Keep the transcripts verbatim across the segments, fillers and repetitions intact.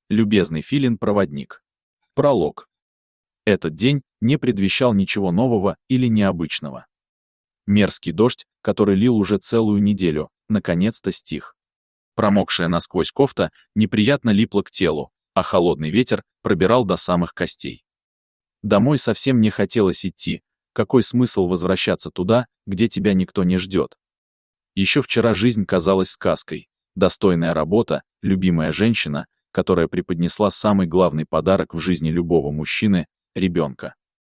Любезный филин-проводник. Пролог. Этот день не предвещал ничего нового или необычного. Мерзкий дождь, который лил уже целую неделю, наконец-то стих. Промокшая насквозь кофта неприятно липла к телу, а холодный ветер пробирал до самых костей. Домой совсем не хотелось идти, какой смысл возвращаться туда, где тебя никто не ждет. Еще вчера жизнь казалась сказкой, достойная работа, любимая женщина, которая преподнесла самый главный подарок в жизни любого мужчины — ребенка.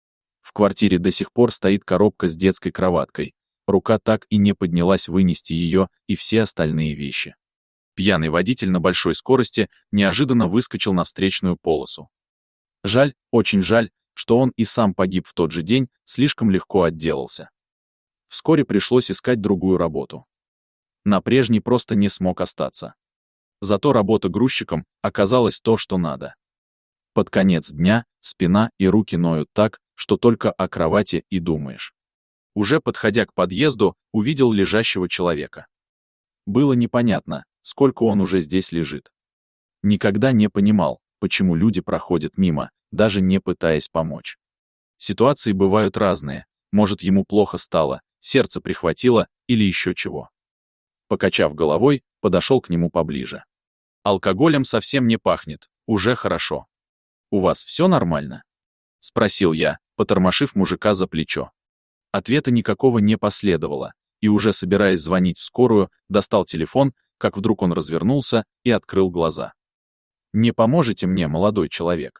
В квартире до сих пор стоит коробка с детской кроваткой, рука так и не поднялась вынести ее и все остальные вещи. Пьяный водитель на большой скорости неожиданно выскочил на встречную полосу. Жаль, очень жаль, что он и сам погиб в тот же день, слишком легко отделался. Вскоре пришлось искать другую работу. На прежней просто не смог остаться. Зато работа грузчиком оказалась то, что надо. Под конец дня спина и руки ноют так, что только о кровати и думаешь. Уже подходя к подъезду, увидел лежащего человека. Было непонятно, сколько он уже здесь лежит. Никогда не понимал, почему люди проходят мимо, даже не пытаясь помочь. Ситуации бывают разные, может, ему плохо стало, сердце прихватило или еще чего. Покачав головой, подошел к нему поближе. Алкоголем совсем не пахнет, уже хорошо. «У вас все нормально?» — спросил я, потормошив мужика за плечо. Ответа никакого не последовало, и уже собираясь звонить в скорую, достал телефон, как вдруг он развернулся и открыл глаза. «Не поможете мне, молодой человек?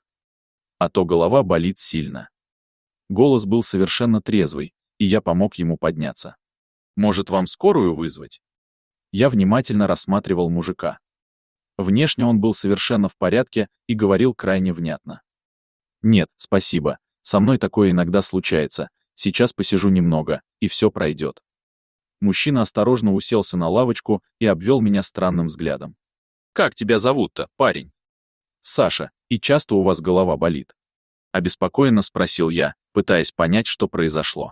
А то голова болит сильно». Голос был совершенно трезвый, и я помог ему подняться. «Может, вам скорую вызвать?» Я внимательно рассматривал мужика. Внешне он был совершенно в порядке и говорил крайне внятно. «Нет, спасибо, со мной такое иногда случается, сейчас посижу немного, и все пройдет». Мужчина осторожно уселся на лавочку и обвел меня странным взглядом. «Как тебя зовут-то, парень?» «Саша, и часто у вас голова болит?» Обеспокоенно спросил я, пытаясь понять, что произошло.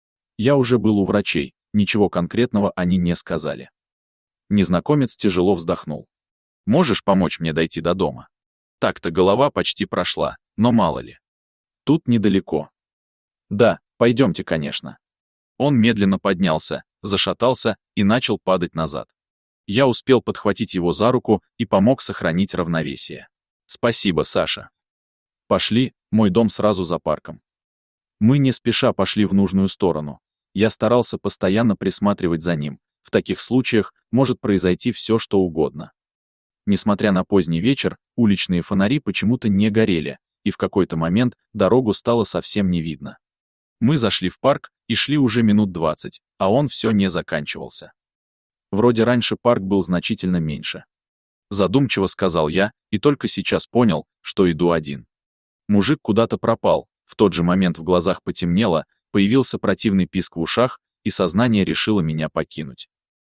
Я уже был у врачей, ничего конкретного они не сказали. Незнакомец тяжело вздохнул. «Можешь помочь мне дойти до дома? Так-то голова почти прошла, но мало ли. Тут недалеко». «Да, пойдемте, конечно». Он медленно поднялся, зашатался и начал падать назад. Я успел подхватить его за руку и помог сохранить равновесие. «Спасибо, Саша». «Пошли, мой дом сразу за парком». Мы не спеша пошли в нужную сторону. Я старался постоянно присматривать за ним. В таких случаях может произойти все, что угодно. Несмотря на поздний вечер, уличные фонари почему-то не горели, и в какой-то момент дорогу стало совсем не видно. Мы зашли в парк и шли уже минут двадцать, а он все не заканчивался. Вроде раньше парк был значительно меньше. Задумчиво сказал я, и только сейчас понял, что иду один. Мужик куда-то пропал, в тот же момент в глазах потемнело, появился противный писк в ушах, и сознание решило меня покинуть.